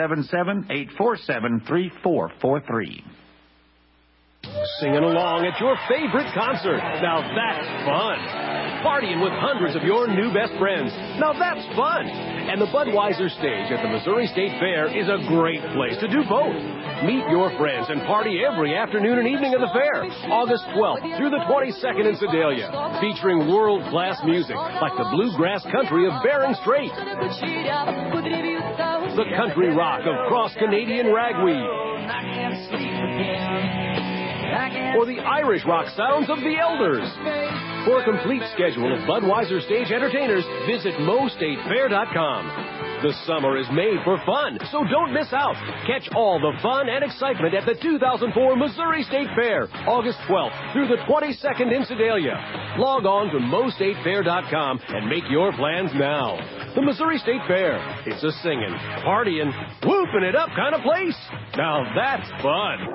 877-847-3443. Singing along at your favorite concert. Now that's fun. Partying with hundreds of your new best friends. Now that's fun. And the Budweiser stage at the Missouri State Fair is a great place to do both. Meet your friends and party every afternoon and evening of the fair. August 12th through the 22nd in Sedalia. Featuring world-class music like the bluegrass country of Bering Strait, the country rock of cross-Canadian ragweed, or the Irish rock sounds of the Elders. For a complete schedule of Budweiser stage entertainers, visit MoStateFair.com. The summer is made for fun, so don't miss out. Catch all the fun and excitement at the 2004 Missouri State Fair, August 12th through the 22nd in Sedalia. Log on to MoStateFair.com and make your plans now. The Missouri State Fair. It's a singing, partying, whooping it up kind of place. Now that's fun.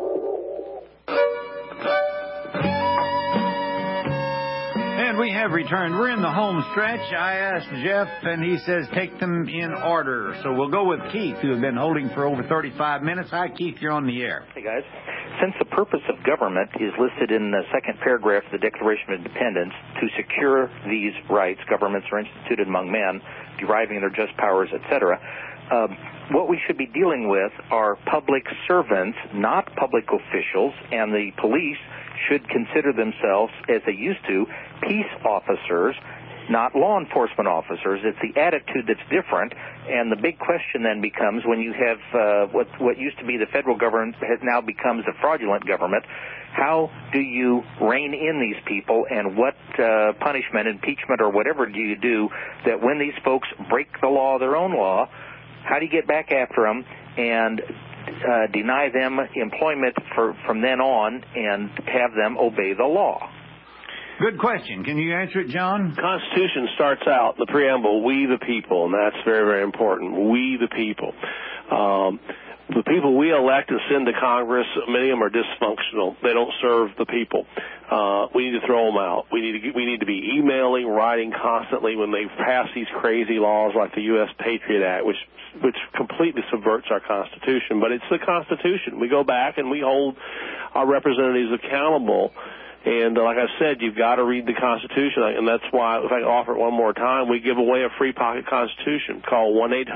And we have returned. We're in the home stretch. I asked Jeff, and he says take them in order. So we'll go with Keith, who has been holding for over 35 minutes. Hi, Keith. You're on the air. Hey, guys. Since the purpose of government is listed in the second paragraph of the Declaration of Independence, to secure these rights, governments are instituted among men, deriving their just powers, etc., what we should be dealing with are public servants, not public officials, and the police should consider themselves, as they used to, peace officers, not law enforcement officers. It's the attitude that's different, and the big question then becomes when you have what used to be the federal government has now becomes the fraudulent government, how do you rein in these people, and what punishment, impeachment, or whatever do you do that when these folks break the law, their own law, how do you get back after them? And deny them employment from then on and have them obey the law? Good question. Can you answer it, John? The Constitution starts out, the preamble, we the people, and that's very, very important. We the people. The people we elect and send to Congress, many of them are dysfunctional. They don't serve the people. We need to throw them out. We need to be emailing, writing constantly when they pass these crazy laws like the U.S. Patriot Act, which completely subverts our Constitution. But it's the Constitution. We go back and we hold our representatives accountable. And like I said, you've got to read the Constitution, and that's why, if I can offer it one more time, we give away a free pocket Constitution. Call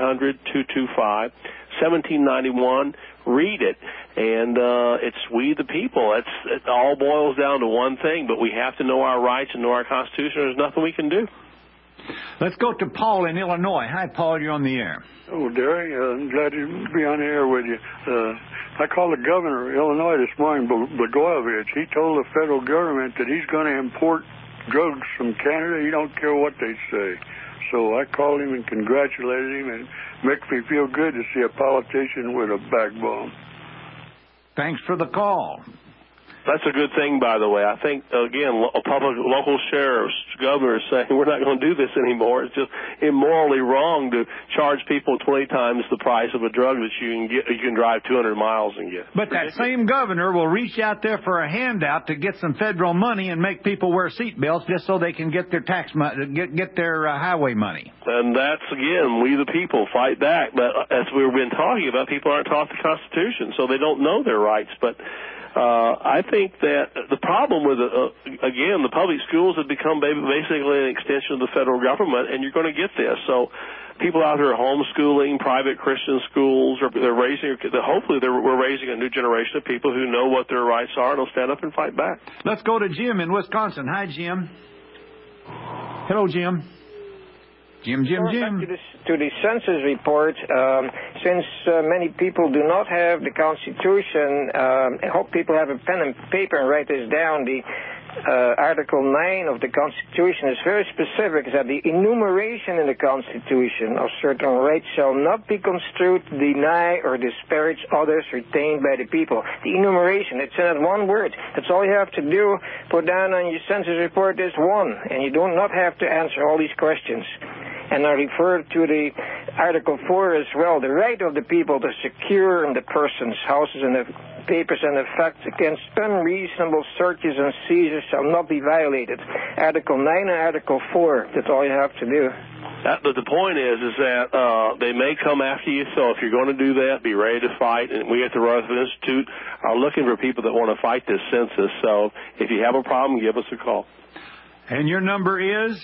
1-800-225-1791. Read it, and it's we the people. It all boils down to one thing, but we have to know our rights and know our Constitution. There's nothing we can do. Let's go to Paul in Illinois. Hi, Paul. You're on the air. Oh, Derry, I'm glad to be on the air with you. I called the governor of Illinois this morning, Blagojevich. He told the federal government that he's going to import drugs from Canada. He don't care what they say. So I called him and congratulated him, and makes me feel good to see a politician with a backbone. Thanks for the call. That's a good thing, by the way. I think, again, local sheriffs, governors saying we're not going to do this anymore. It's just immorally wrong to charge people 20 times the price of a drug that you can drive 200 miles and get. But that same governor will reach out there for a handout to get some federal money and make people wear seatbelts just so they can get their tax money, get their highway money. And that's, again, we the people fight back. But as we've been talking about, people aren't taught the Constitution, so they don't know their rights. But I think that the problem with, again, the public schools have become basically an extension of the federal government, and you're going to get this. So people out there are homeschooling, private Christian schools, or we're raising a new generation of people who know what their rights are and will stand up and fight back. Let's go to Jim in Wisconsin. Hi, Jim. Hello, Jim. Jim. To the census report, since many people do not have the Constitution, I hope people have a pen and paper and write this down. The Article 9 of the Constitution is very specific that the enumeration in the Constitution of certain rights shall not be construed to deny or disparage others retained by the people. The enumeration, it's in that one word. That's all you have to do. Put down on your census report is one, and you do not have to answer all these questions. And I refer to the Article 4 as well, the right of the people to secure in the persons, houses, and the papers and effects against unreasonable searches and seizures shall not be violated. Article 9 and Article 4, that's all you have to do. The point is that they may come after you, so if you're going to do that, be ready to fight. And we at the Rutherford Institute are looking for people that want to fight this census. So if you have a problem, give us a call. And your number is?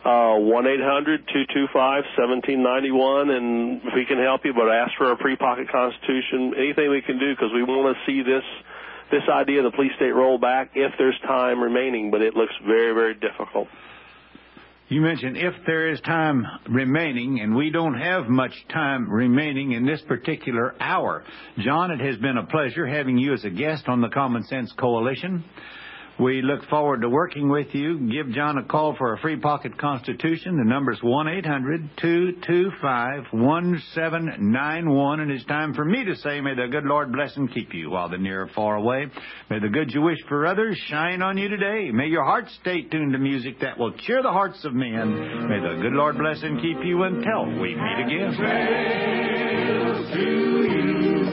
1-800-225-1791, and if we can help you, but ask for a pre-pocket Constitution, anything we can do, because we want to see this idea of the police state roll back if there's time remaining, but it looks very, very difficult. You mentioned if there is time remaining, and we don't have much time remaining in this particular hour. John, it has been a pleasure having you as a guest on the Common Sense Coalition. We look forward to working with you. Give John a call for a free pocket Constitution. The number's 1-800-225-1791. And it's time for me to say, may the good Lord bless and keep you while the near or far away. May the good you wish for others shine on you today. May your heart stay tuned to music that will cheer the hearts of men. May the good Lord bless and keep you until we meet again. Trails to you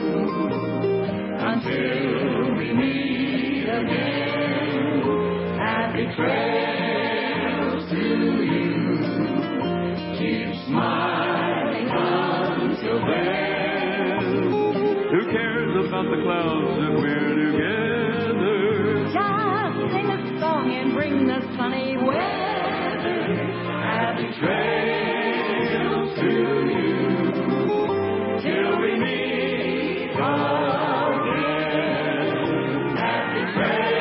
until we meet again. Happy trails to you. Keep smiling until then. Who cares about the clouds if we're together? Just sing a song and bring the sunny weather. Happy trails to you till we meet again. Happy trails.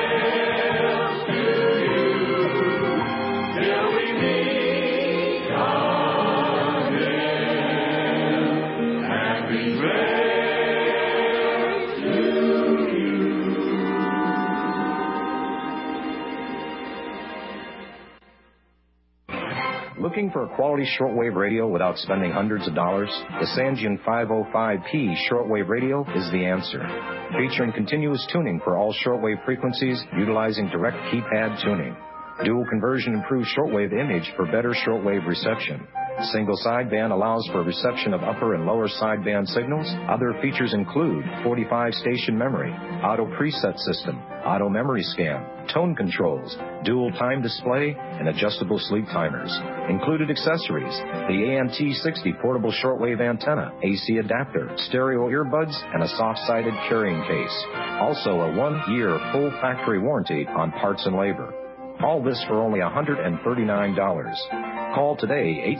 Looking for a quality shortwave radio without spending hundreds of dollars? The Sangean 505P shortwave radio is the answer. Featuring continuous tuning for all shortwave frequencies utilizing direct keypad tuning. Dual conversion improves shortwave image for better shortwave reception. Single sideband allows for reception of upper and lower sideband signals. Other features include 45 station memory, auto preset system, auto memory scan, tone controls, dual time display, and adjustable sleep timers. Included accessories: the ANT60 portable shortwave antenna, AC adapter, stereo earbuds, and a soft-sided carrying case. Also a 1-year full factory warranty on parts and labor. All this for only $139. Call today,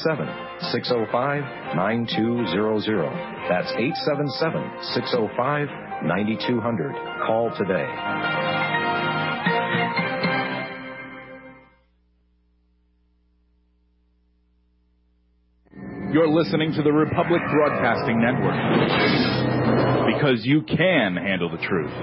877-605-9200. That's 877-605-9200. Call today. You're listening to the Republic Broadcasting Network. Because you can handle the truth.